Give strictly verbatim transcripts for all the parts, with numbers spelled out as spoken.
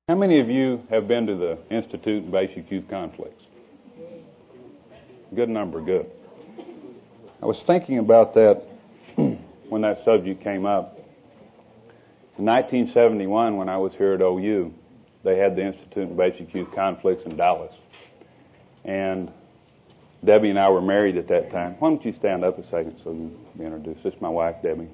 How many of you have been to the Institute in Basic Youth Conflicts? Good number, good. I was thinking about that when that subject came up. In nineteen seventy-one, when I was here at O U, they had the Institute in Basic Youth Conflicts in Dallas. And Debbie and I were married at that time. Why don't you stand up a second so you can be introduced? This is my wife, Debbie.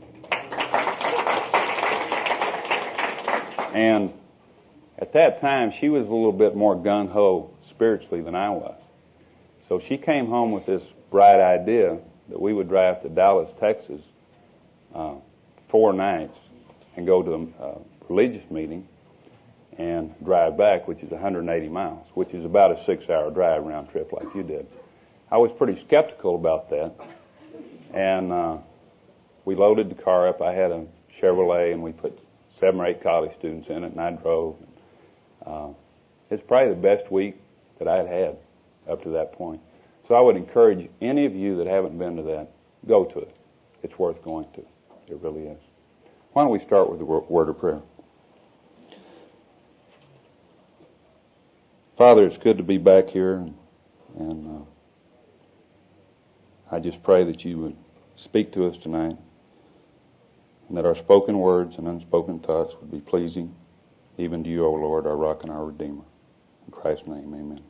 And at that time, she was a little bit more gung-ho spiritually than I was. So she came home with this bright idea that we would drive to Dallas, Texas, uh, four nights and go to a uh, religious meeting and drive back, which is one hundred eighty miles, which is about a six-hour drive round trip like you did. I was pretty skeptical about that. And uh, we loaded the car up. I had a Chevrolet, and we put seven or eight college students in it, and I drove. Uh, it's probably the best week that I'd had up to that point. So I would encourage any of you that haven't been to that, go to it. It's worth going to. It really is. Why don't we start with the word of prayer? Father, it's good to be back here, and, and uh, I just pray that you would speak to us tonight, and that our spoken words and unspoken thoughts would be pleasing even to you, O Lord, our rock and our Redeemer. In Christ's name, amen.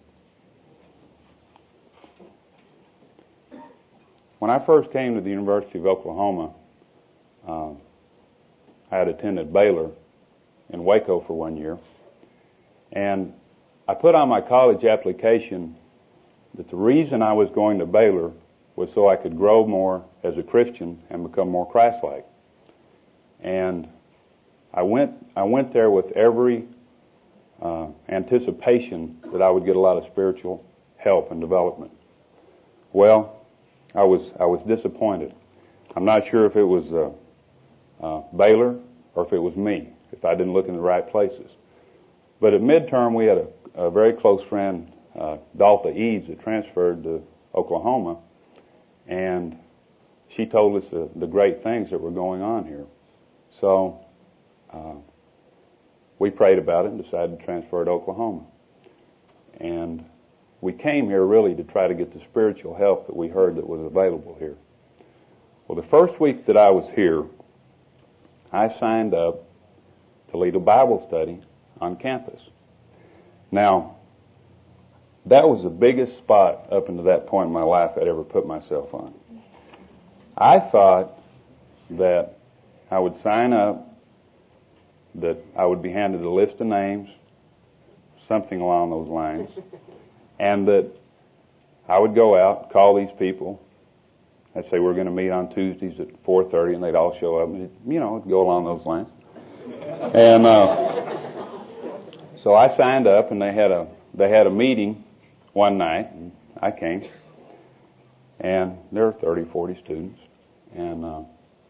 When I first came to the University of Oklahoma, uh, I had attended Baylor in Waco for one year, and I put on my college application that the reason I was going to Baylor was so I could grow more as a Christian and become more Christ-like. And I went I went there with every uh, anticipation that I would get a lot of spiritual help and development. Well, I was I was disappointed. I'm not sure if it was uh, uh, Baylor or if it was me, if I didn't look in the right places. But at midterm, we had a, a very close friend, uh, Dalta Eads, that transferred to Oklahoma, and she told us the, the great things that were going on here. So uh, we prayed about it and decided to transfer to Oklahoma. And we came here really to try to get the spiritual help that we heard that was available here. Well, the first week that I was here, I signed up to lead a Bible study on campus. Now, that was the biggest spot up until that point in my life I'd ever put myself on. I thought that I would sign up, that I would be handed a list of names, something along those lines, and that I would go out, call these people. I'd say we're going to meet on Tuesdays at four thirty, and they'd all show up, and, you know, go along those lines. And uh, so I signed up, and they had a they had a meeting one night, and I came, and there were thirty, forty students, and uh,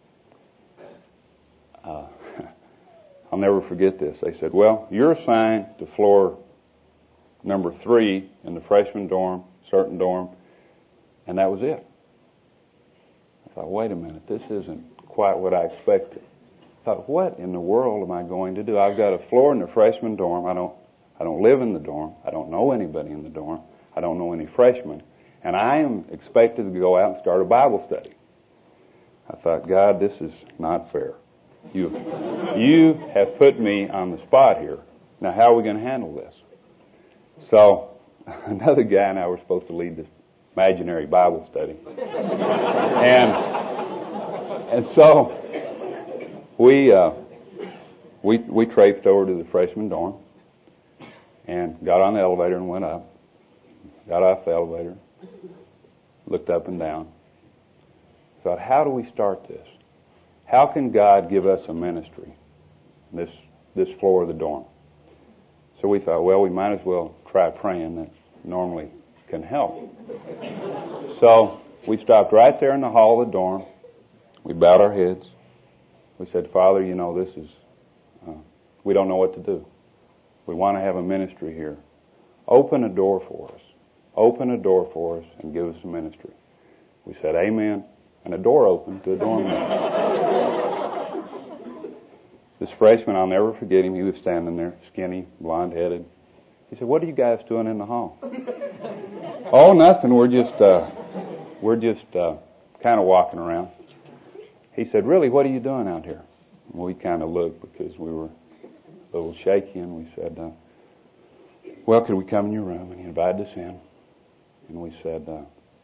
uh, I'll never forget this. They said, well, you're assigned to floor number three in the freshman dorm, certain dorm, and that was it. I thought, wait a minute, this isn't quite what I expected. I thought, what in the world am I going to do? I've got a floor in the freshman dorm. I don't, I don't live in the dorm. I don't know anybody in the dorm. I don't know any freshmen. And I am expected to go out and start a Bible study. I thought, God, this is not fair. You, you have put me on the spot here. Now, how are we going to handle this? So, another guy and I were supposed to lead this imaginary Bible study. And, and so, we, uh, we, we traipsed over to the freshman dorm and got on the elevator and went up. Got off the elevator, looked up and down. Thought, how do we start this? How can God give us a ministry, this this floor of the dorm? So we thought, well, we might as well try praying. That normally can help. So we stopped right there in the hall of the dorm. We bowed our heads. We said, Father, you know, this is, uh, we don't know what to do. We want to have a ministry here. Open a door for us. Open a door for us and give us a ministry. We said, amen. And a door opened to a dorm room. this freshman, I'll never forget him. He was standing there, skinny, blonde-headed. He said, "What are you guys doing in the hall?" "Oh, nothing. We're just, uh, we're just uh, kind of walking around." He said, "Really, what are you doing out here?" And we kind of looked because we were a little shaky, and we said, uh, "Well, could we come in your room?" And he invited us in, and we said, uh,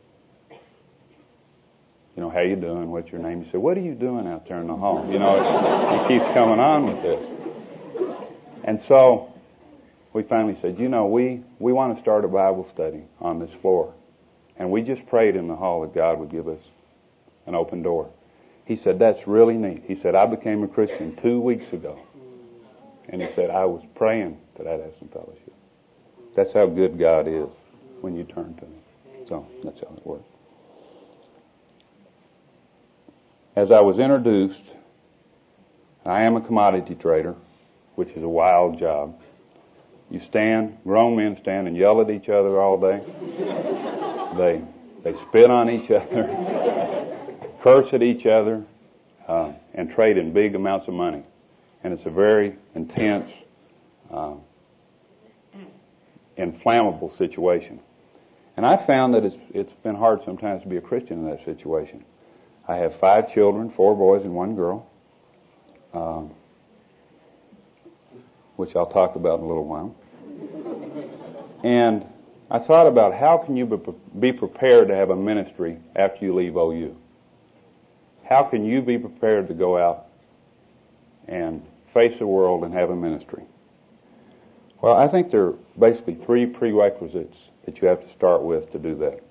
"You know, how you doing? What's your name?" He said, "What are you doing out there in the hall?" You know, it, he keeps coming on with this. And so we finally said, "You know, we, we want to start a Bible study on this floor." And we just prayed in the hall that God would give us an open door. He said, "That's really neat." He said, "I became a Christian two weeks ago." And he said, "I was praying that I'd have some fellowship." That's how good God is when you turn to Him. So that's how it works. As I was introduced, I am a commodity trader, which is a wild job. You stand, grown men stand and yell at each other all day. They they spit on each other, curse at each other, uh, and trade in big amounts of money. And it's a very intense, uh, inflammable situation. And I found that it's it's been hard sometimes to be a Christian in that situation. I have five children, four boys and one girl, um, which I'll talk about in a little while. And I thought about how can you be prepared to have a ministry after you leave O U? How can you be prepared to go out and face the world and have a ministry? Well, I think there are basically three prerequisites that you have to start with to do that.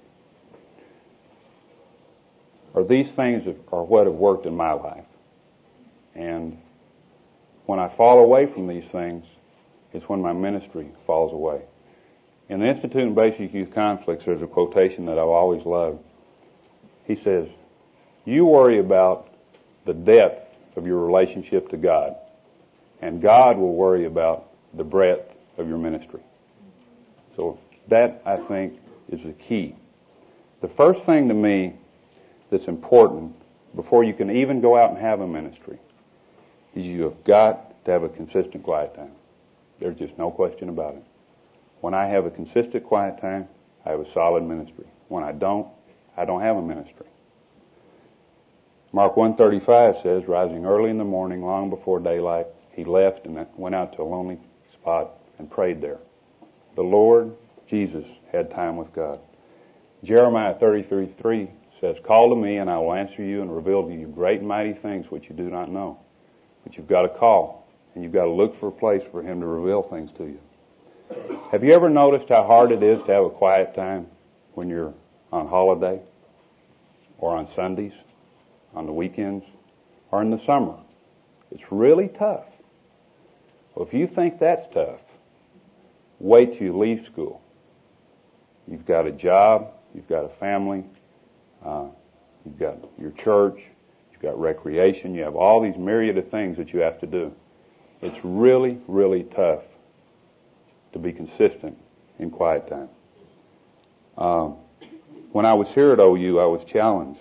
Or these things are what have worked in my life. And when I fall away from these things, it's when my ministry falls away. In the Institute in Basic Youth Conflicts, there's a quotation that I've always loved. He says, "You worry about the depth of your relationship to God, and God will worry about the breadth of your ministry." So that, I think, is the key. The first thing to me that's important before you can even go out and have a ministry is you have got to have a consistent quiet time. There's just no question about it. When I have a consistent quiet time, I have a solid ministry. When I don't, I don't have a ministry. Mark one thirty-five says, "Rising early in the morning, long before daylight, he left and went out to a lonely spot and prayed there." The Lord Jesus had time with God. Jeremiah thirty-three three says, "Call to me and I will answer you and reveal to you great and mighty things which you do not know." But you've got to call and you've got to look for a place for Him to reveal things to you. Have you ever noticed how hard it is to have a quiet time when you're on holiday or on Sundays, on the weekends, or in the summer? It's really tough. Well, if you think that's tough, wait till you leave school. You've got a job, you've got a family, uh, you've got your church, you've got recreation, you have all these myriad of things that you have to do. It's really, really tough to be consistent in quiet time. Um, when I was here at O U, I was challenged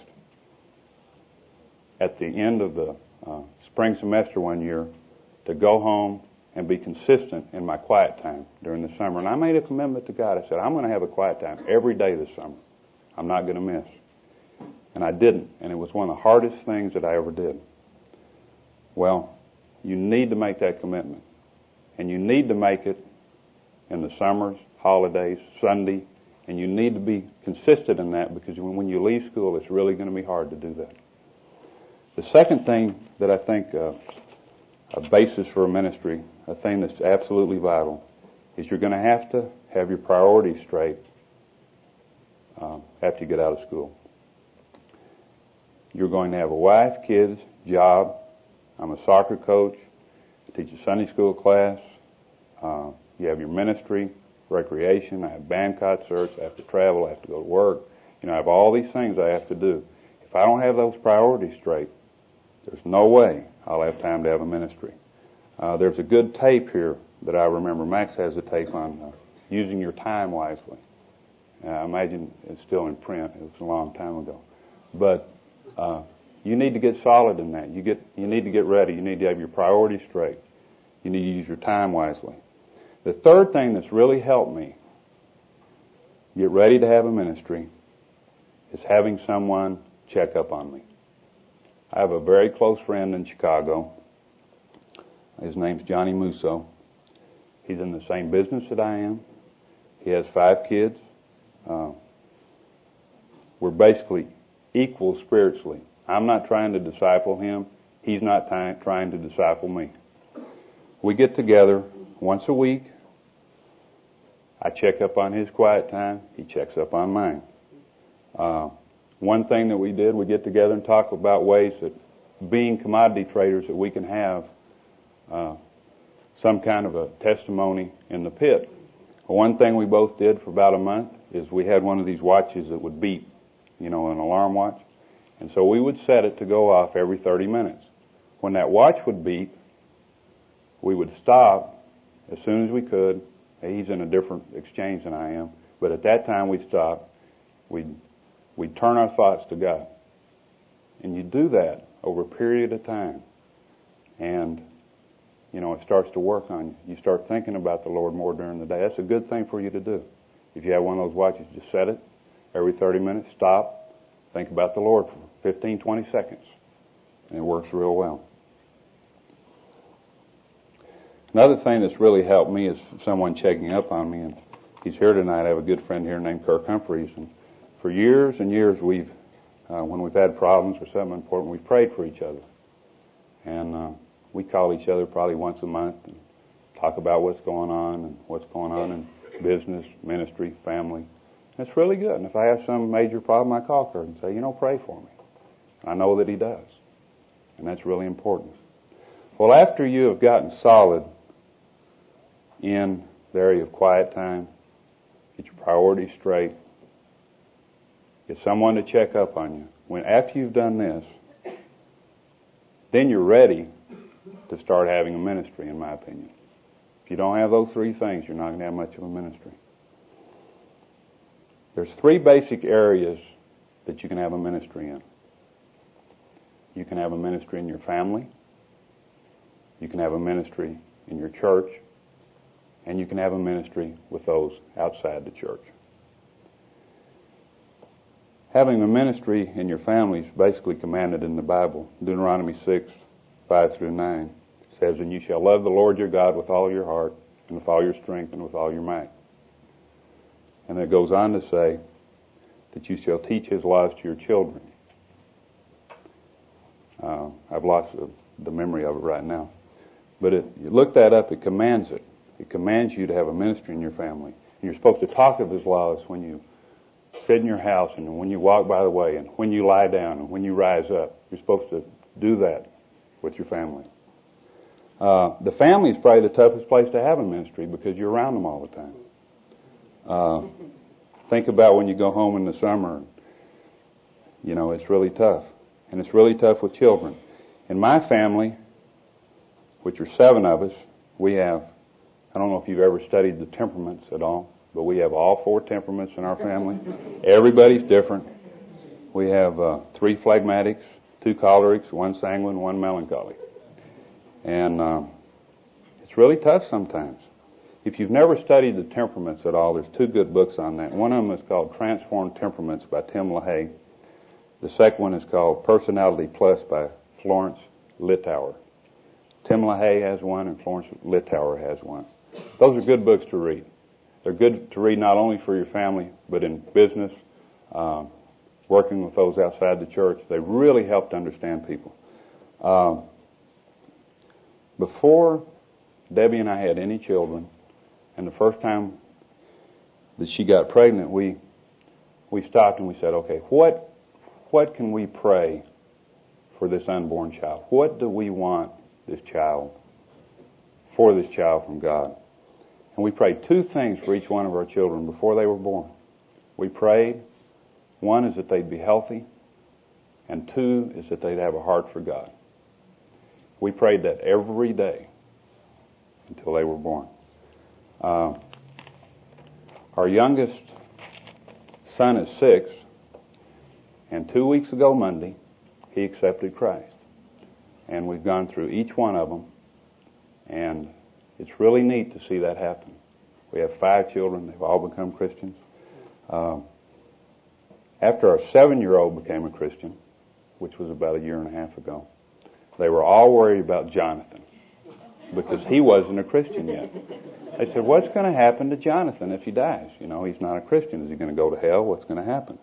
at the end of the uh, spring semester one year to go home and be consistent in my quiet time during the summer. And I made a commitment to God. I said, I'm going to have a quiet time every day this summer. I'm not going to miss. And I didn't. And it was one of the hardest things that I ever did. Well, you need to make that commitment. And you need to make it in the summers, holidays, Sunday. And you need to be consistent in that, because when you leave school, it's really going to be hard to do that. The second thing that I think uh, a basis for a ministry, a thing that's absolutely vital, is you're going to have to have your priorities straight um, after you get out of school. You're going to have a wife, kids, job. I'm a soccer coach. I teach a Sunday school class. Uh, you have your ministry, recreation. I have band concerts. I have to travel. I have to go to work. You know, I have all these things I have to do. If I don't have those priorities straight, there's no way I'll have time to have a ministry. Uh, there's a good tape here that I remember. Max has a tape on uh, using your time wisely. Uh, I imagine it's still in print. It was a long time ago. But uh, you need to get solid in that. You get, you need to get ready. You need to have your priorities straight. You need to use your time wisely. The third thing that's really helped me get ready to have a ministry is having someone check up on me. I have a very close friend in Chicago. His name's Johnny Musso. He's in the same business that I am. He has five kids. Uh, we're basically equal spiritually. I'm not trying to disciple him. He's not ty- trying to disciple me. We get together once a week. I check up on his quiet time. He checks up on mine. Uh, one thing that we did, we get together and talk about ways that being commodity traders that we can have uh, some kind of a testimony in the pit. One thing we both did for about a month is we had one of these watches that would beep, you know, an alarm watch. And so we would set it to go off every thirty minutes. When that watch would beep, we would stop as soon as we could. He's in a different exchange than I am. But at that time we'd stop. We'd, we'd turn our thoughts to God. And you do that over a period of time. And, you know, it starts to work on you. You start thinking about the Lord more during the day. That's a good thing for you to do. If you have one of those watches, just set it every thirty minutes, stop, think about the Lord for fifteen, twenty seconds. And it works real well. Another thing that's really helped me is someone checking up on me, and he's here tonight. I have a good friend here named Kirk Humphreys, and for years and years we've, uh, when we've had problems or something important, we've prayed for each other. And uh, we call each other probably once a month and talk about what's going on and what's going on in business, ministry, family. And it's really good. And if I have some major problem, I call Kirk and say, you know, pray for me. And I know that he does. And that's really important. Well, after you have gotten solid in the area of quiet time, get your priorities straight, get someone to check up on you. When after you've done this, then you're ready to start having a ministry, in my opinion. If you don't have those three things, you're not going to have much of a ministry. There's three basic areas that you can have a ministry in. You can have a ministry in your family, you can have a ministry in your church, and you can have a ministry with those outside the church. Having a ministry in your family is basically commanded in the Bible. Deuteronomy six, five through nine says, and you shall love the Lord your God with all your heart, and with all your strength, and with all your might. And it goes on to say that you shall teach his laws to your children. Uh, I've lost the, the memory of it right now. But it, you look that up, it commands it. It commands you to have a ministry in your family. And you're supposed to talk of his laws when you sit in your house and when you walk by the way and when you lie down and when you rise up. You're supposed to do that with your family. Uh, the family is probably the toughest place to have a ministry because you're around them all the time. Uh, think about when you go home in the summer. You know, it's really tough. And it's really tough with children. In my family, which are seven of us, we have, I don't know if you've ever studied the temperaments at all, but we have all four temperaments in our family. Everybody's different. We have uh, three phlegmatics, two cholerics, one sanguine, one melancholy. And um, it's really tough sometimes. If you've never studied the temperaments at all, there's two good books on that. One of them is called Transformed Temperaments by Tim LaHaye. The second one is called Personality Plus by Florence Littauer. Tim LaHaye has one and Florence Littauer has one. Those are good books to read. They're good to read not only for your family, but in business, uh, working with those outside the church. They really help to understand people. Uh, before Debbie and I had any children, and the first time that she got pregnant, we we stopped and we said, okay, what what can we pray for this unborn child? What do we want this child, for this child from God? And we prayed two things for each one of our children before they were born. We prayed, one is that they'd be healthy, and two is that they'd have a heart for God. We prayed that every day until they were born. Uh, our youngest son is six, and two weeks ago Monday, he accepted Christ. And we've gone through each one of them, and it's really neat to see that happen. We have five children. They've all become Christians. Um, after our seven-year-old became a Christian, which was about a year and a half ago, they were all worried about Jonathan because he wasn't a Christian yet. They said, what's going to happen to Jonathan if he dies? You know, he's not a Christian. Is he going to go to hell? What's going to happen?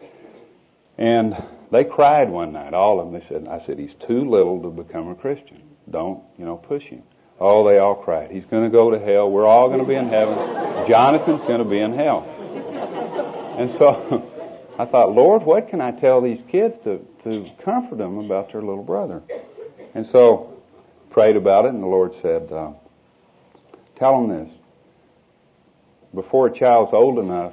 And they cried one night, all of them. They said, I said, he's too little to become a Christian. Don't, you know, push him. Oh, they all cried. He's going to go to hell. We're all going to be in heaven. Jonathan's going to be in hell. And so I thought, Lord, what can I tell these kids to, to comfort them about their little brother? And so prayed about it, and the Lord said, uh, tell them this. Before a child's old enough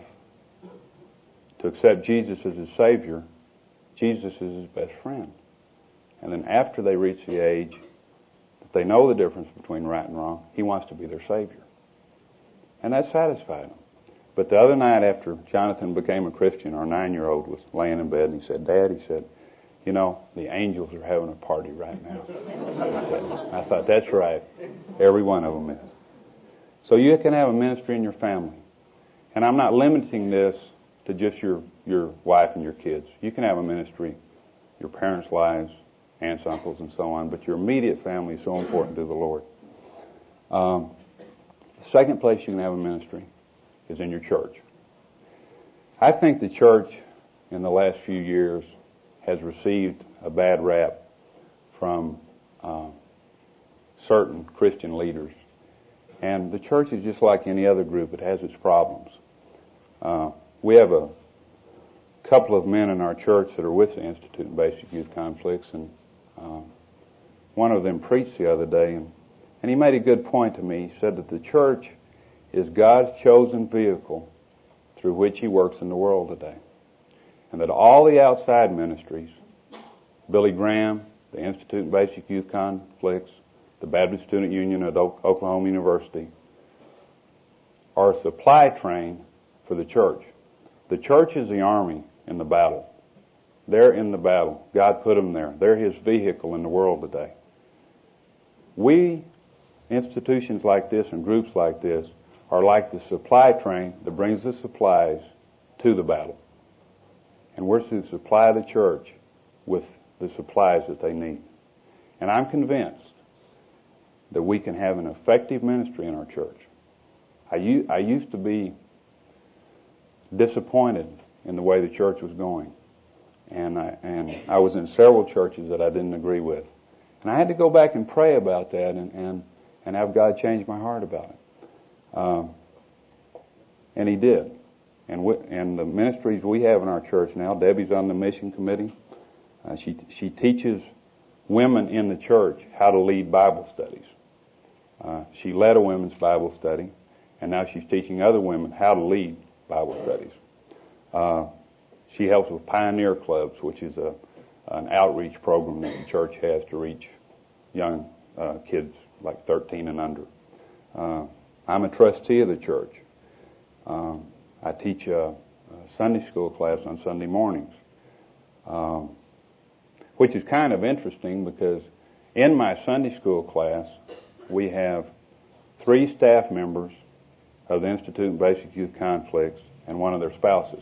to accept Jesus as his Savior, Jesus is his best friend. And then after they reach the age that they know the difference between right and wrong, he wants to be their Savior. And that satisfied them. But the other night after Jonathan became a Christian, our nine-year-old was laying in bed and he said, Dad, he said, you know, the angels are having a party right now. He said, I thought, that's right. Every one of them is. So you can have a ministry in your family. And I'm not limiting this to just your, your wife and your kids. You can have a ministry, your parents' lives, aunts, uncles, and so on, but your immediate family is so important to the Lord. Um, the second place you can have a ministry is in your church. I think the church in the last few years has received a bad rap from uh, certain Christian leaders. And the church is just like any other group. It has its problems. Uh, we have a couple of men in our church that are with the Institute in Basic Youth Conflicts, and uh, one of them preached the other day, and, and he made a good point to me. He said that the church is God's chosen vehicle through which he works in the world today. And that all the outside ministries, Billy Graham, the Institute in Basic Youth Conflicts, the Baptist Student Union at Oklahoma University, are a supply train for the church. The church is the army in the battle. They're in the battle. God put them there. They're his vehicle in the world today. We, institutions like this and groups like this, are like the supply train that brings the supplies to the battle. And we're to supply the church with the supplies that they need. And I'm convinced that we can have an effective ministry in our church. I, u- I used to be disappointed in the way the church was going. And I, and I was in several churches that I didn't agree with. And I had to go back and pray about that and, and, and have God change my heart about it. Um, and he did. And we, and the ministries we have in our church now, Debbie's on the mission committee. Uh, she she teaches women in the church how to lead Bible studies. Uh, she led a women's Bible study, and now she's teaching other women how to lead Bible studies. Uh, she helps with Pioneer Clubs, which is a an outreach program that the church has to reach young uh, kids like thirteen and under. Uh, I'm a trustee of the church. Um, I teach a, a Sunday school class on Sunday mornings, um, which is kind of interesting because in my Sunday school class, we have three staff members of the Institute in Basic Youth Conflicts and one of their spouses.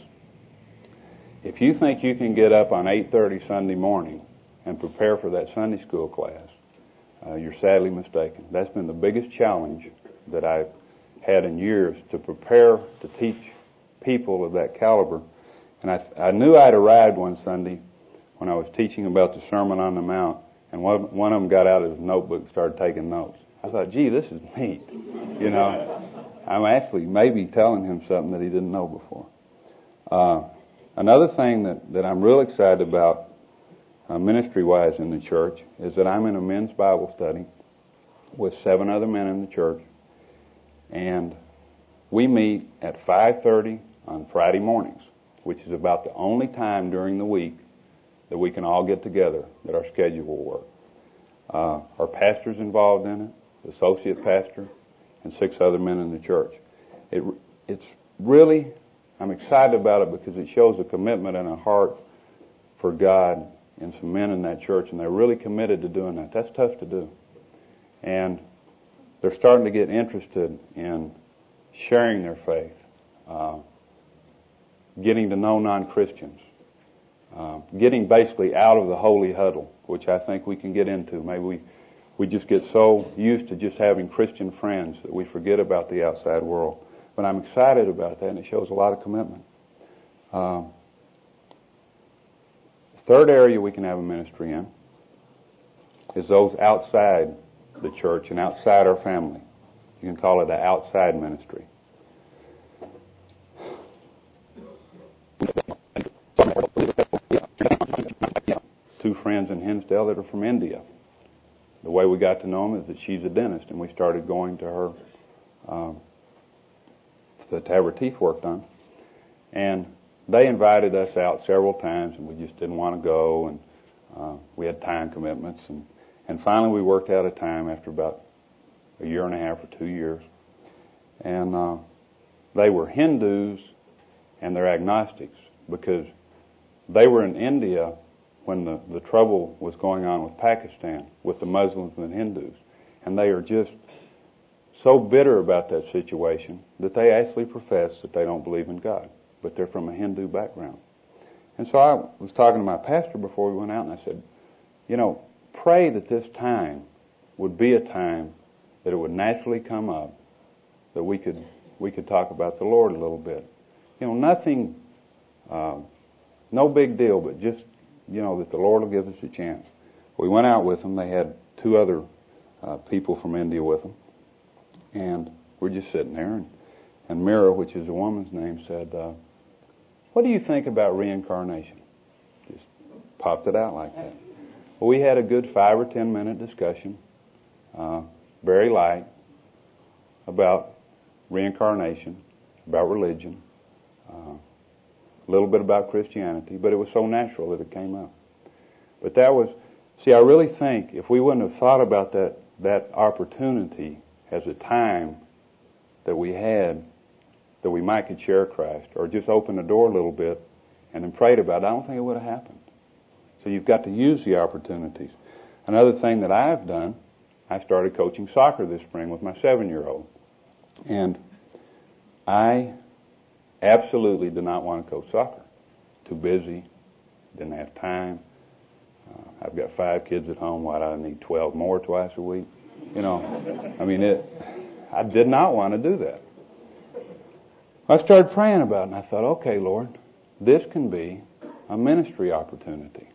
If you think you can get up on eight thirty Sunday morning and prepare for that Sunday school class, uh, you're sadly mistaken. That's been the biggest challenge that I've had in years, to prepare to teach people of that caliber. And I, I knew I'd arrived one Sunday when I was teaching about the Sermon on the Mount, and one, one of them got out his notebook and started taking notes. I thought, gee, this is neat. You know, I'm actually maybe telling him something that he didn't know before. Uh, another thing that, that I'm real excited about uh, ministry-wise in the church is that I'm in a men's Bible study with seven other men in the church, and we meet at five thirty on Friday mornings, which is about the only time during the week that we can all get together, that our schedule will work. Uh, our pastor's involved in it, the associate pastor, and six other men in the church. It, it's really, I'm excited about it because it shows a commitment and a heart for God in some men in that church, and they're really committed to doing that. That's tough to do. And they're starting to get interested in sharing their faith, uh, getting to know non-Christians, uh, getting basically out of the holy huddle, which I think we can get into. Maybe we, we just get so used to just having Christian friends that we forget about the outside world. But I'm excited about that, and it shows a lot of commitment. Uh, third area we can have a ministry in is those outside the church and outside our family. You can call it an outside ministry. Two friends in Hinsdale that are from India. The way we got to know them is that she's a dentist, and we started going to her um, to have her teeth worked on. And they invited us out several times, and we just didn't want to go, and uh, we had time commitments. And, and finally we worked out a time after about a year and a half or two years. And uh, they were Hindus, and they're agnostics, because they were in India when the, the trouble was going on with Pakistan, with the Muslims and Hindus. And they are just so bitter about that situation that they actually profess that they don't believe in God, but they're from a Hindu background. And so I was talking to my pastor before we went out, and I said, you know, pray that this time would be a time that it would naturally come up, that we could we could talk about the Lord a little bit. You know, nothing, uh, no big deal, but just, you know, that the Lord will give us a chance. We went out with them. They had two other uh, people from India with them. And we're just sitting there, and, and Mira, which is a woman's name, said, uh, what do you think about reincarnation? Just popped it out like that. Well, we had a good five or ten minute discussion, uh, very light, about reincarnation, about religion, uh, a little bit about Christianity, but it was so natural that it came up. But that was, see, I really think if we wouldn't have thought about that, that opportunity as a time that we had that we might could share Christ, or just open the door a little bit and then prayed about it, I don't think it would have happened. So you've got to use the opportunities. Another thing that I've done, I started coaching soccer this spring with my seven-year-old. And I absolutely did not want to coach soccer. Too busy, didn't have time. Uh, I've got five kids at home. Why do I need twelve more twice a week? You know, I mean, it. I did not want to do that. I started praying about it, and I thought, okay, Lord, this can be a ministry opportunity.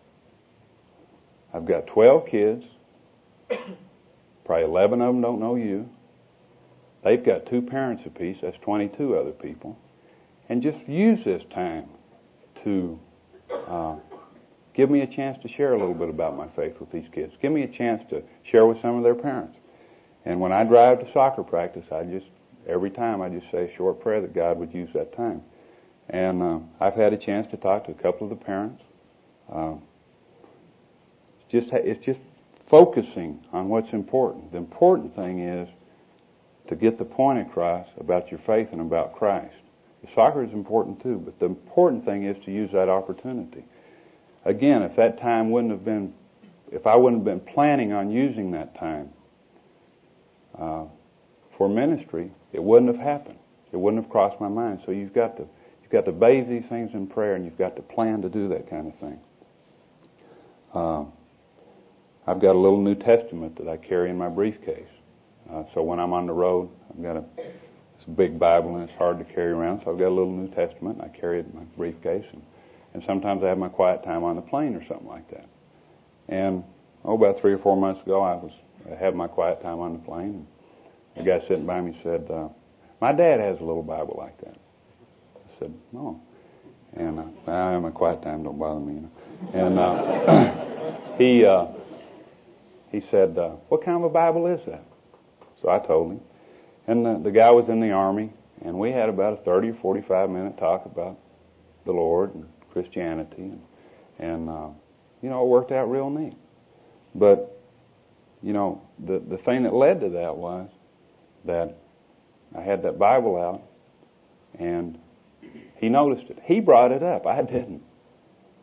I've got twelve kids. Probably eleven of them don't know you. They've got two parents apiece. That's twenty-two other people. And just use this time to uh, give me a chance to share a little bit about my faith with these kids. Give me a chance to share with some of their parents. And when I drive to soccer practice, I just, every time I just say a short prayer that God would use that time. And uh, I've had a chance to talk to a couple of the parents. Uh, it's just, it's just focusing on what's important. The important thing is to get the point across about your faith and about Christ. The soccer is important too, but the important thing is to use that opportunity. Again, if that time wouldn't have been, if I wouldn't have been planning on using that time uh, for ministry, it wouldn't have happened. It wouldn't have crossed my mind. So you've got to, you've got to bathe these things in prayer, and you've got to plan to do that kind of thing. Uh, I've got a little New Testament that I carry in my briefcase. Uh, so when I'm on the road, I've got a, it's a big Bible, and it's hard to carry around, so I've got a little New Testament, and I carry it in my briefcase, and, and sometimes I have my quiet time on the plane or something like that. And, oh, about three or four months ago, I was I had my quiet time on the plane, and a guy sitting by me said, uh, my dad has a little Bible like that. I said, oh. And uh, I have my quiet time, don't bother me, you know. And uh, he uh, he said, uh, what kind of a Bible is that? So I told him. And the, the guy was in the Army, and we had about a thirty or forty-five minute talk about the Lord and Christianity. And, and uh, you know, it worked out real neat. But, you know, the, the thing that led to that was that I had that Bible out, and he noticed it. He brought it up. I didn't.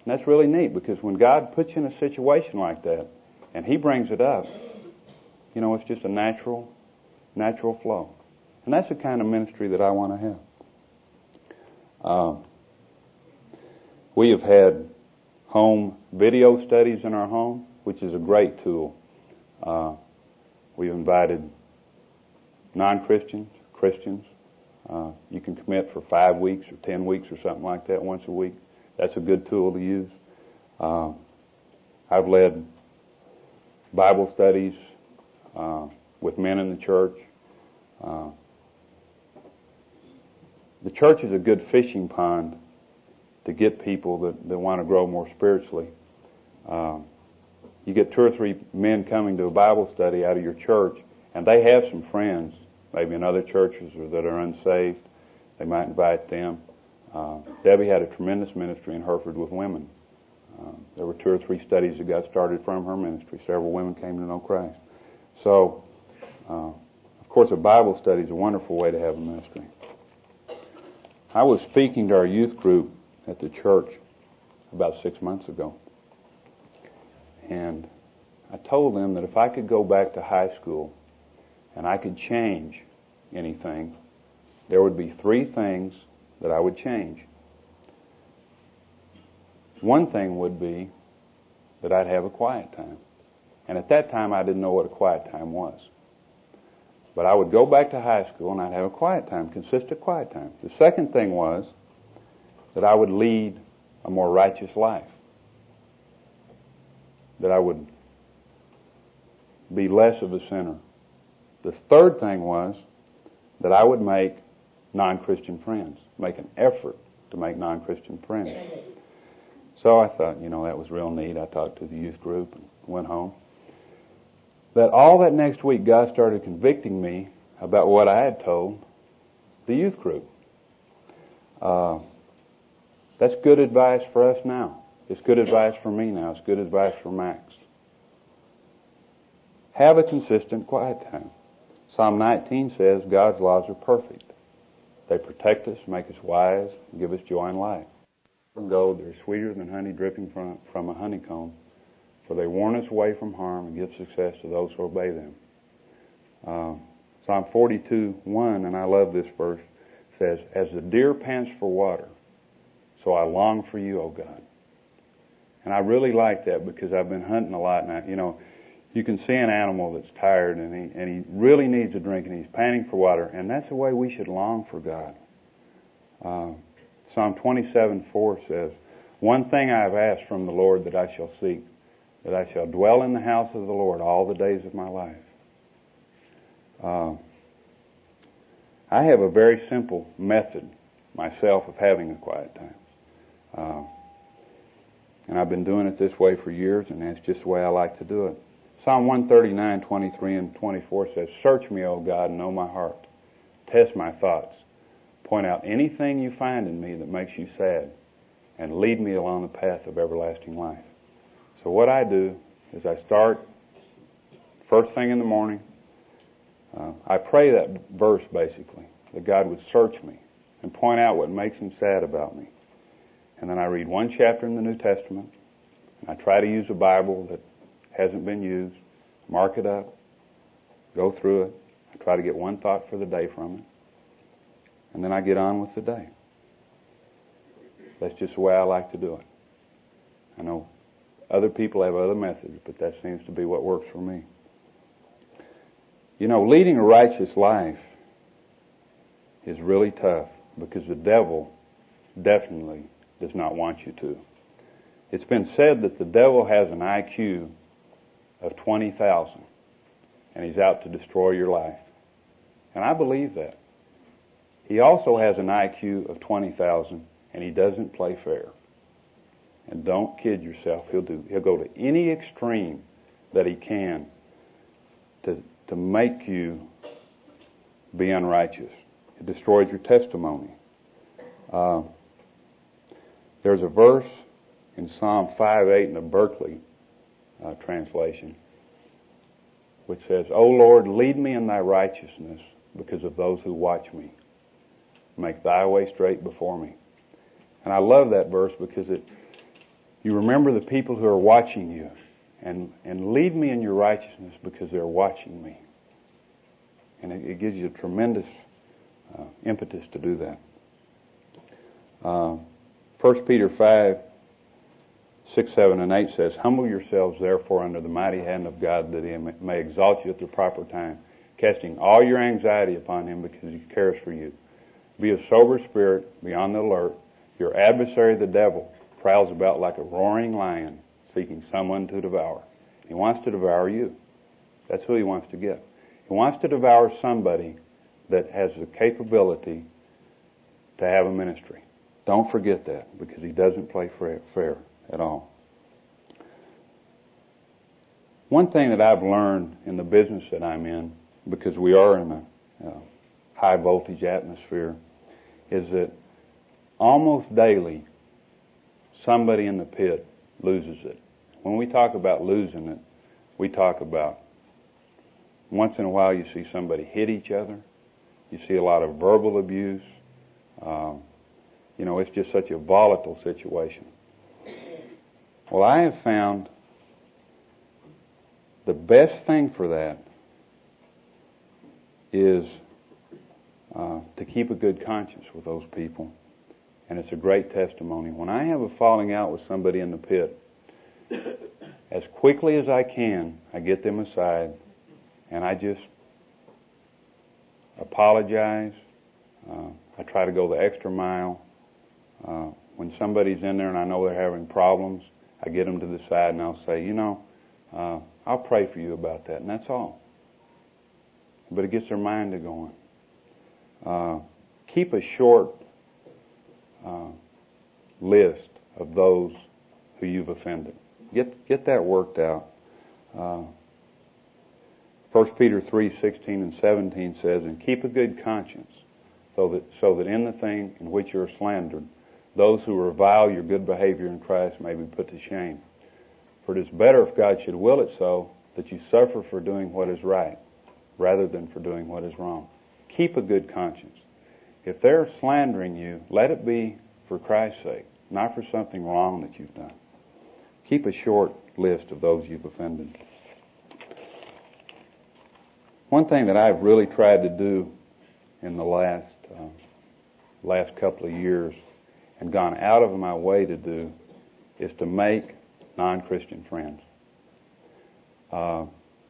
And that's really neat, because when God puts you in a situation like that and He brings it up, you know, it's just a natural, natural flow. And that's the kind of ministry that I want to have. Uh, we have had home video studies in our home, which is a great tool. Uh, we've invited non-Christians, Christians. Uh, you can commit for five weeks or ten weeks or something like that once a week. That's a good tool to use. Uh, I've led Bible studies uh, with men in the church. Uh, the church is a good fishing pond to get people that, that want to grow more spiritually. Uh, you get two or three men coming to a Bible study out of your church, and they have some friends, maybe in other churches or that are unsaved. They might invite them. Uh, Debbie had a tremendous ministry in Hereford with women. Uh, there were two or three studies that got started from her ministry. Several women came to know Christ. So, uh, of course, a Bible study is a wonderful way to have a ministry. I was speaking to our youth group at the church about six months ago. And I told them that if I could go back to high school and I could change anything, there would be three things that I would change. One thing would be that I'd have a quiet time. And at that time, I didn't know what a quiet time was. But I would go back to high school and I'd have a quiet time, consistent quiet time. The second thing was that I would lead a more righteous life. That I would be less of a sinner. The third thing was that I would make non-Christian friends, make an effort to make non-Christian friends. So I thought, you know, that was real neat. I talked to the youth group and went home. But all that next week, God started convicting me about what I had told the youth group. Uh, that's good advice for us now. It's good advice for me now. It's good advice for Max. Have a consistent quiet time. Psalm nineteen says God's laws are perfect. They protect us, make us wise, and give us joy in life. From gold, they're sweeter than honey dripping from, from a honeycomb, for they warn us away from harm and give success to those who obey them. Uh, Psalm forty-two, one, and I love this verse, says, as the deer pants for water, so I long for you, O God. And I really like that because I've been hunting a lot now. You know, you can see an animal that's tired and he, and he really needs a drink and he's panting for water. And that's the way we should long for God. Uh, Psalm twenty-seven, four says, one thing I have asked from the Lord that I shall seek, that I shall dwell in the house of the Lord all the days of my life. Uh, I have a very simple method myself of having a quiet time. Uh, and I've been doing it this way for years, and that's just the way I like to do it. Psalm one thirty-nine, twenty-three and twenty-four says, search me, O God, and know my heart. Test my thoughts. Point out anything you find in me that makes you sad, and lead me along the path of everlasting life. So what I do is I start first thing in the morning. Uh, I pray that verse, basically, that God would search me and point out what makes him sad about me. And then I read one chapter in the New Testament. And I try to use a Bible that hasn't been used, mark it up, go through it. I try to get one thought for the day from it. And then I get on with the day. That's just the way I like to do it. I know other people have other methods, but that seems to be what works for me. You know, leading a righteous life is really tough because the devil definitely does not want you to. It's been said that the devil has an I Q of twenty thousand and he's out to destroy your life. And I believe that. He also has an I Q of twenty thousand and he doesn't play fair. And don't kid yourself. He'll do, he'll go to any extreme that he can to, to make you be unrighteous. It destroys your testimony. Uh, there's a verse in Psalm five eight in the Berkeley uh, translation which says, O Lord, lead me in thy righteousness because of those who watch me. Make thy way straight before me. And I love that verse because it You remember the people who are watching you, and, and lead me in your righteousness because they're watching me. And it, it gives you a tremendous uh, impetus to do that. Uh, First Peter five, six, seven, and eight says, Humble yourselves therefore under the mighty hand of God, that he may exalt you at the proper time, casting all your anxiety upon him because he cares for you. Be of sober spirit, be on the alert. Your adversary, the devil, prowls about like a roaring lion, seeking someone to devour. He wants to devour you. That's who he wants to get. He wants to devour somebody that has the capability to have a ministry. Don't forget that, because he doesn't play fair, fair at all. One thing that I've learned in the business that I'm in, because we are in a uh, high voltage atmosphere, is that almost daily somebody in the pit loses it. When we talk about losing it, we talk about once in a while you see somebody hit each other. You see a lot of verbal abuse. Um, you know, it's just such a volatile situation. Well, I have found the best thing for that is uh, to keep a good conscience with those people. And it's a great testimony. When I have a falling out with somebody in the pit, as quickly as I can, I get them aside and I just apologize. Uh, I try to go the extra mile. Uh, when somebody's in there and I know they're having problems, I get them to the side and I'll say, you know, uh, I'll pray for you about that, and that's all. But it gets their mind to going. Uh, keep a short uh, list of those who you've offended. Get get that worked out. Uh, First Peter three, sixteen and seventeen says, and keep a good conscience, so that so that in the thing in which you are slandered, those who revile your good behavior in Christ may be put to shame. For it is better, if God should will it so, that you suffer for doing what is right, rather than for doing what is wrong. Keep a good conscience. If they're slandering you, let it be for Christ's sake, not for something wrong that you've done. Keep a short list of those you've offended. One thing that I've really tried to do in the last uh, last couple of years and gone out of my way to do is to make non-Christian friends. Uh,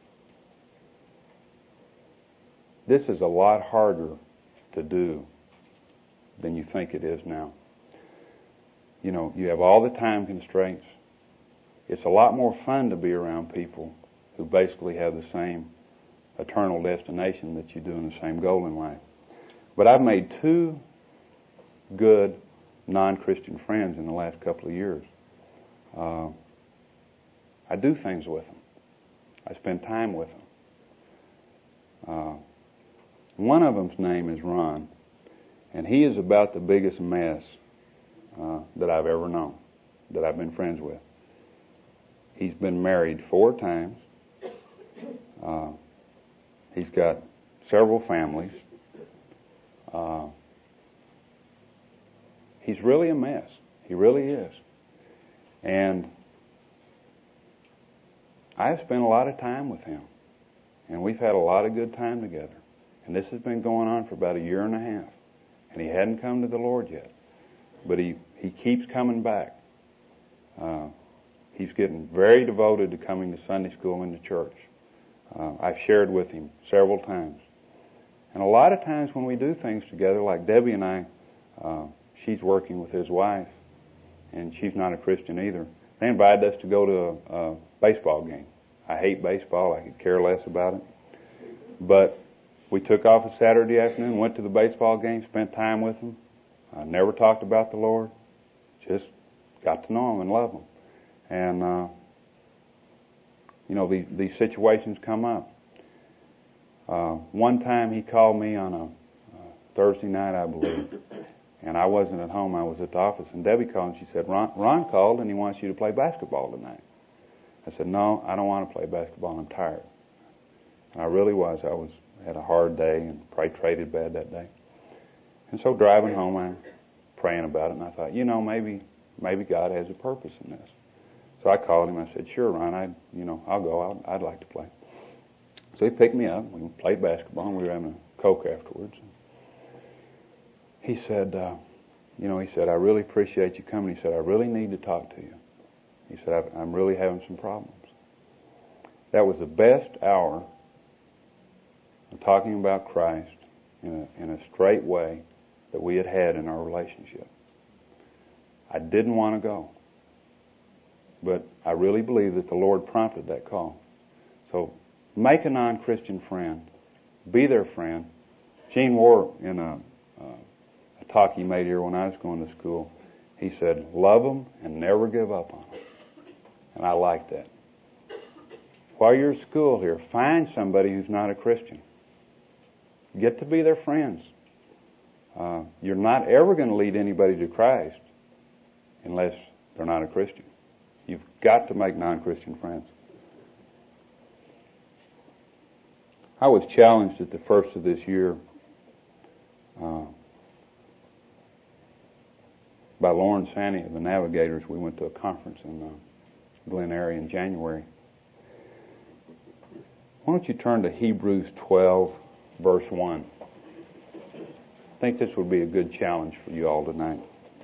this is a lot harder to do than you think it is now. You know, you have all the time constraints. It's a lot more fun to be around people who basically have the same eternal destination that you do and the same goal in life. But I've made two good non-Christian friends in the last couple of years. Uh, I do things with them. I spend time with them. Uh, one of them's name is Ron, and he is about the biggest mess uh, that I've ever known, that I've been friends with. He's been married four times. Uh, he's got several families. Uh, he's really a mess. He really is. And I've spent a lot of time with him. And we've had a lot of good time together. And this has been going on for about a year and a half. And he hadn't come to the Lord yet. But he, he keeps coming back. Uh, he's getting very devoted to coming to Sunday school and to church. Uh, I've shared with him several times. And a lot of times when we do things together, like Debbie and I, uh, she's working with his wife, and she's not a Christian either. They invited us to go to a, a baseball game. I hate baseball. I could care less about it. But we took off a Saturday afternoon, went to the baseball game, spent time with them. I never talked about the Lord. Just got to know him and love him. And, uh, you know, these, these situations come up. Uh, one time he called me on a uh, Thursday night, I believe, and I wasn't at home. I was at the office. And Debbie called and she said, Ron, Ron called and he wants you to play basketball tonight. I said, no, I don't want to play basketball. I'm tired. And I really was. I was had a hard day and probably traded bad that day. And so driving home, I'm praying about it, and I thought, you know, maybe maybe God has a purpose in this. So I called him. I said, sure, Ron, I, you know, I'll go. I'd, I'd like to play. So he picked me up. We played basketball, and we were having a Coke afterwards. He said, uh, you know, he said, I really appreciate you coming. He said, I really need to talk to you. He said, I'm really having some problems. That was the best hour of talking about Christ in a, in a straight way that we had had in our relationship. I didn't want to go, but I really believe that the Lord prompted that call. So make a non-Christian friend. Be their friend. Gene Moore, in a, uh, a talk he made here when I was going to school, he said, love them and never give up on them. And I like that. While you're at school here, find somebody who's not a Christian. Get to be their friends. Uh, you're not ever going to lead anybody to Christ unless they're not a Christian. You've got to make non-Christian friends. I was challenged at the first of this year uh, by Lauren Sanny of the Navigators. We went to a conference in uh, Glen Airy in January. Why don't you turn to Hebrews twelve, verse one. I think this would be a good challenge for you all tonight.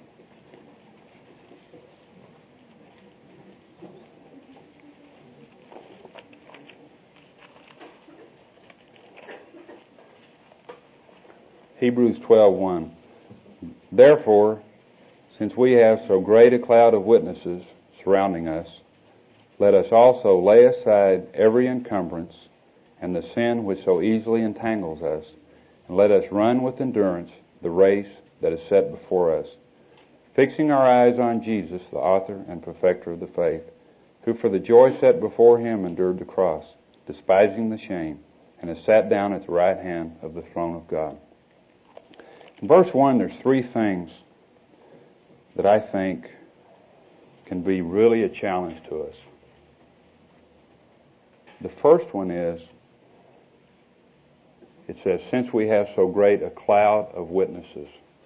Hebrews twelve one. Therefore, since we have so great a cloud of witnesses surrounding us, let us also lay aside every encumbrance and the sin which so easily entangles us, and let us run with endurance the race that is set before us, fixing our eyes on Jesus, the author and perfecter of the faith, who for the joy set before him endured the cross, despising the shame, and has sat down at the right hand of the throne of God. In verse one, there's three things that I think can be really a challenge to us. The first one is, it says, since we have so great a cloud of witnesses.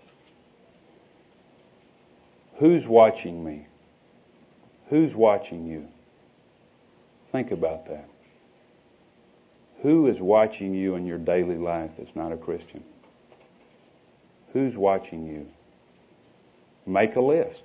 Who's watching me? Who's watching you? Think about that. Who is watching you in your daily life that's not a Christian? Who's watching you? Make a list.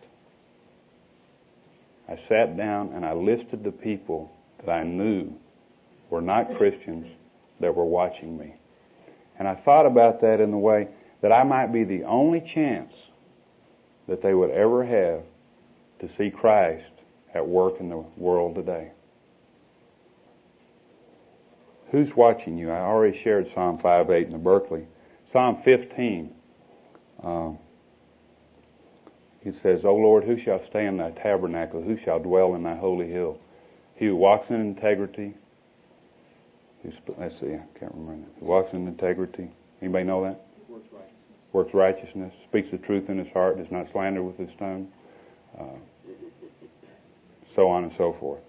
I sat down and I listed the people that I knew were not Christians that were watching me. And I thought about that in the way that I might be the only chance that they would ever have to see Christ at work in the world today. Who's watching you? I already shared Psalm five eight in the Berkeley. Psalm fifteen. Um, it says, O Lord, who shall stay in thy tabernacle? Who shall dwell in thy holy hill? He who walks in integrity. Let's see, I can't remember that. Who walks in integrity. Anybody know that? Works righteousness. Works righteousness. Speaks the truth in his heart. Does not slander with his tongue. Uh, so on and so forth.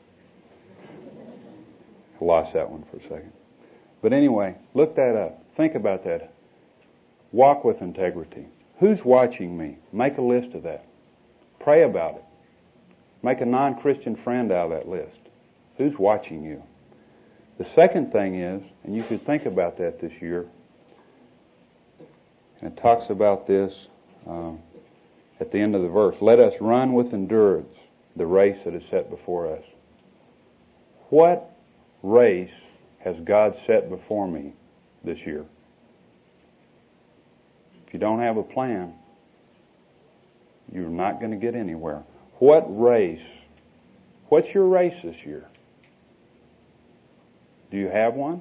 I lost that one for a second. But anyway, look that up. Think about that. Walk with integrity. Who's watching me? Make a list of that. Pray about it. Make a non-Christian friend out of that list. Who's watching you? The second thing is, and you should think about that this year, and it talks about this um, at the end of the verse. Let us run with endurance the race that is set before us. What race has God set before me this year? If you don't have a plan, you're not going to get anywhere. What race? What's your race this year? Do you have one?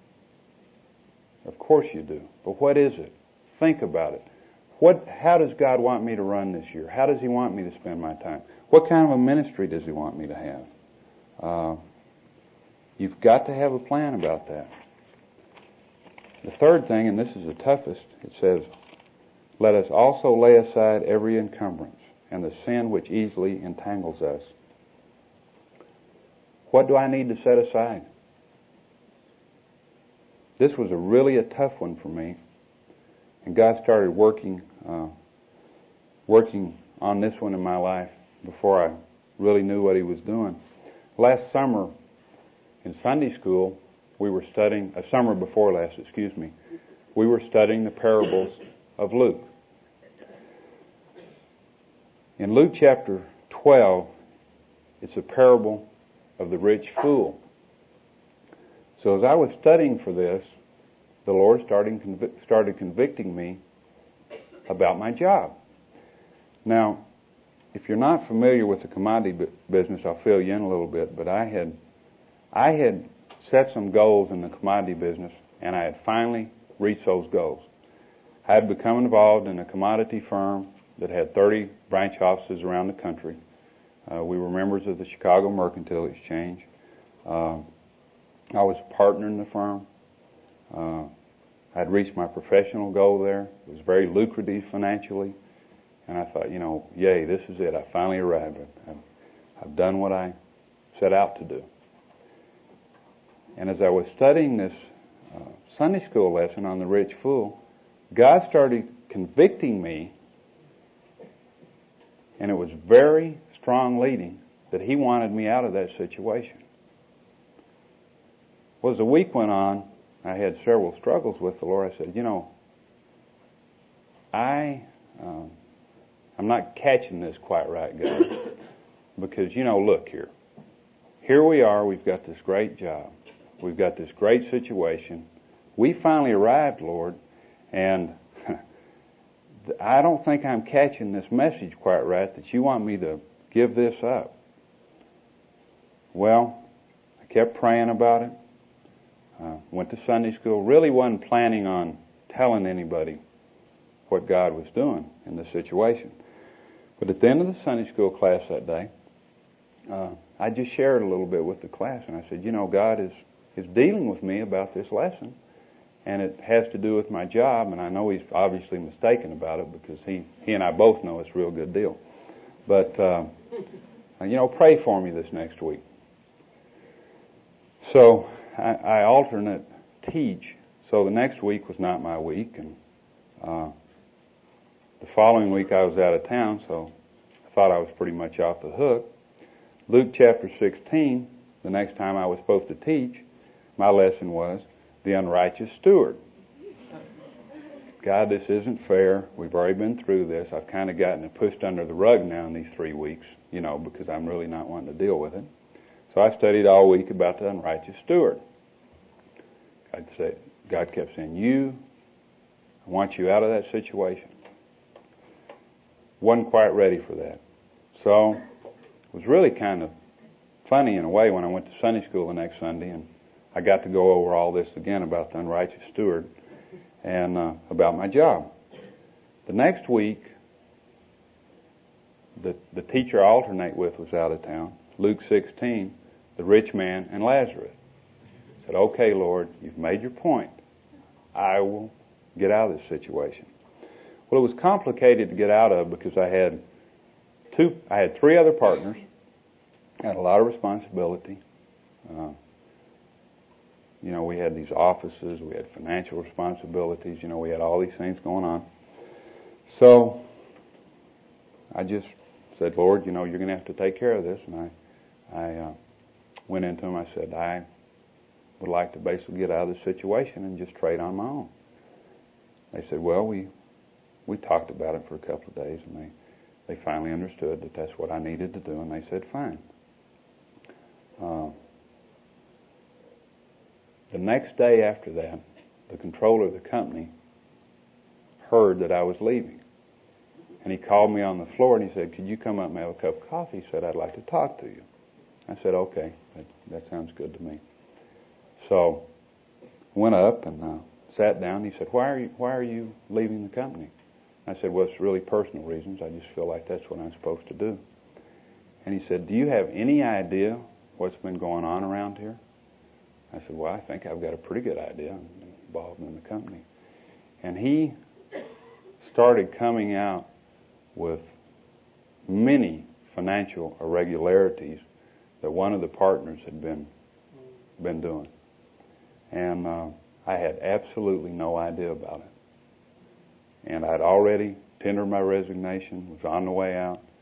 Of course you do. But what is it? Think about it. What? How does God want me to run this year? How does He want me to spend my time? What kind of a ministry does He want me to have? Uh, you've got to have a plan about that. The third thing, and this is the toughest, it says, let us also lay aside every encumbrance and the sin which easily entangles us. What do I need to set aside? This was a really a tough one for me. And God started working uh, working on this one in my life before I really knew what he was doing. Last summer in Sunday school, we were studying, a summer before last, excuse me, we were studying the parables of Luke. In Luke chapter twelve, it's a parable of the rich fool. So as I was studying for this, the Lord started, convic- started convicting me about my job. Now, if you're not familiar with the commodity bu- business, I'll fill you in a little bit, but I had, I had set some goals in the commodity business, and I had finally reached those goals. I had become involved in a commodity firm that had thirty branch offices around the country. Uh, we were members of the Chicago Mercantile Exchange. Uh, I was a partner in the firm. Uh, I had reached my professional goal there. It was very lucrative financially. And I thought, you know, yay, this is it. I finally arrived. I've, I've done what I set out to do. And as I was studying this uh, Sunday school lesson on the rich fool, God started convicting me, and it was very strong leading that He wanted me out of that situation. Well, as the week went on, I had several struggles with the Lord. I said, you know, I, um, I'm not catching this quite right, God, because, you know, look here. Here we are. We've got this great job. We've got this great situation. We finally arrived, Lord, and I don't think I'm catching this message quite right that you want me to give this up. Well, I kept praying about it. Uh, went to Sunday school. Really wasn't planning on telling anybody what God was doing in this situation. But at the end of the Sunday school class that day, uh, I just shared a little bit with the class, and I said, you know, God is, is dealing with me about this lesson, and it has to do with my job, and I know He's obviously mistaken about it because He, he and I both know it's a real good deal. But, uh, you know, pray for me this next week. So I, I alternate teach. So the next week was not my week, and uh, the following week I was out of town, so I thought I was pretty much off the hook. Luke chapter sixteen, the next time I was supposed to teach, my lesson was the unrighteous steward. God, this isn't fair. We've already been through this. I've kind of gotten it pushed under the rug now in these three weeks, you know, because I'm really not wanting to deal with it. So I studied all week about the unrighteous steward. God said, God kept saying, you, I want you out of that situation. Wasn't quite ready for that. So it was really kind of funny in a way when I went to Sunday school the next Sunday, and I got to go over all this again about the unrighteous steward and uh, about my job. The next week, the, the teacher I alternate with was out of town. Luke sixteen, the rich man and Lazarus. I said, okay, Lord, you've made your point. I will get out of this situation. Well, it was complicated to get out of because I had two, I had three other partners. I had a lot of responsibility. Uh, you know, we had these offices, we had financial responsibilities, you know, we had all these things going on. So I just said, Lord, you know, you're going to have to take care of this. And I, I uh, went into him. I said, I would like to basically get out of this situation and just trade on my own. They said, well, we we talked about it for a couple of days, and they, they finally understood that that's what I needed to do, and they said, fine. Uh, the next day after that, the controller of the company heard that I was leaving. And he called me on the floor and he said, could you come up and have a cup of coffee? He said, I'd like to talk to you. I said, okay, that, that sounds good to me. So I went up and uh, sat down. He said, why are you, why are you leaving the company? I said, well, it's really personal reasons. I just feel like that's what I'm supposed to do. And he said, do you have any idea what's been going on around here? I said, well, I think I've got a pretty good idea. I'm involved in the company. And he started coming out with many financial irregularities that one of the partners had been been doing. And uh, I had absolutely no idea about it. And I'd already tendered my resignation, was on the way out,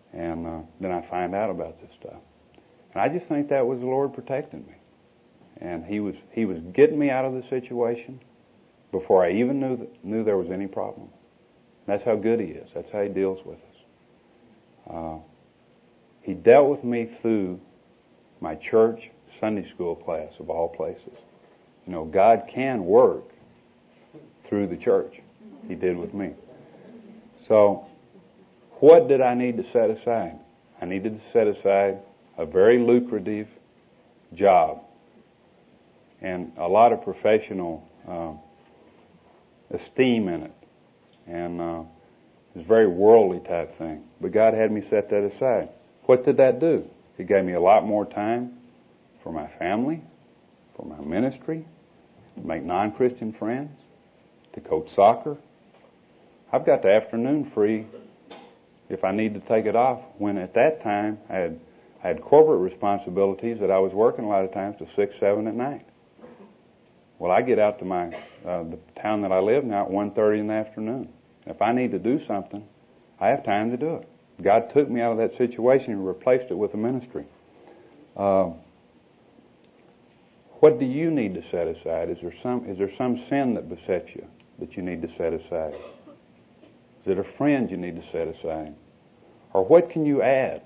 And uh, then I find out about this stuff. And I just think that was the Lord protecting me. And He was He was getting me out of the situation before I even knew that, knew there was any problem. That's how good He is. That's how He deals with us. Uh, he dealt with me through my church Sunday school class, of all places. You know, God can work through the church. He did with me. So, what did I need to set aside? I needed to set aside a very lucrative job and a lot of professional uh, esteem in it. And uh, it's a very worldly type thing. But God had me set that aside. What did that do? It gave me a lot more time for my family, for my ministry, to make non-Christian friends, to coach soccer. I've got the afternoon free if I need to take it off, when at that time I had I had corporate responsibilities that I was working a lot of times to six, seven at night. Well, I get out to my uh, the town that I live now at one thirty in the afternoon. If I need to do something, I have time to do it. God took me out of that situation and replaced it with a ministry. Uh, what do you need to set aside? Is there some is there some sin that besets you that you need to set aside? Is it a friend you need to set aside? Or what can you add?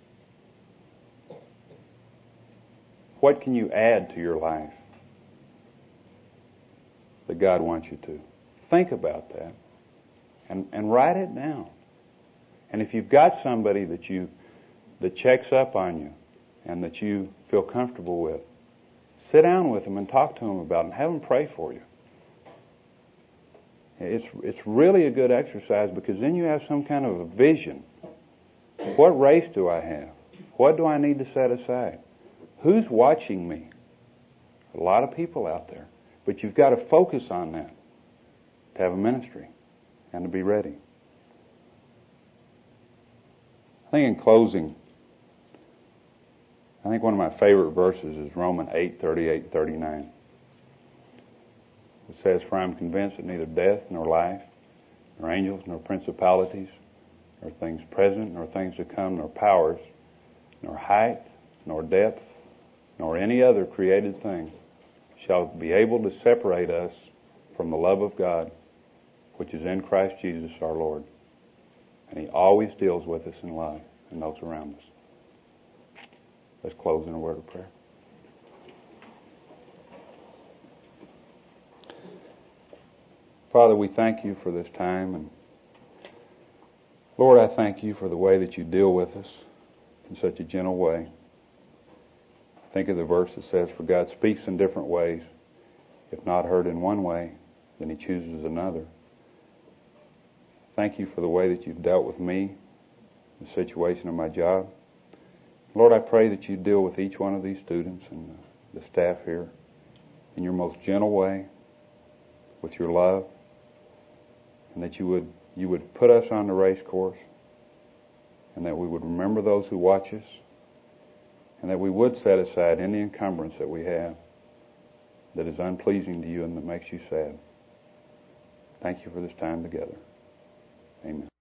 What can you add to your life that God wants you to? Think about that and, and write it down. And if you've got somebody that you that checks up on you and that you feel comfortable with, sit down with them and talk to them about it and have them pray for you. It's it's really a good exercise, because then you have some kind of a vision. What race do I have? What do I need to set aside? Who's watching me? A lot of people out there. But you've got to focus on that to have a ministry and to be ready. I think in closing, I think one of my favorite verses is Romans eight, thirty-eight and thirty-nine. It says, "For I am convinced that neither death nor life, nor angels, nor principalities, nor things present, nor things to come, nor powers, nor height, nor depth, nor any other created thing shall be able to separate us from the love of God, which is in Christ Jesus our Lord." And He always deals with us in love and those around us. Let's close in a word of prayer. Father, we thank You for this time, and Lord, I thank You for the way that You deal with us in such a gentle way. Think of the verse that says, "For God speaks in different ways. If not heard in one way, then He chooses another." Thank You for the way that You've dealt with me, the situation of my job. Lord, I pray that You deal with each one of these students and the staff here in Your most gentle way, with Your love, and that You would You would put us on the race course, and that we would remember those who watch us, and that we would set aside any encumbrance that we have that is unpleasing to You and that makes You sad. Thank You for this time together. Amen.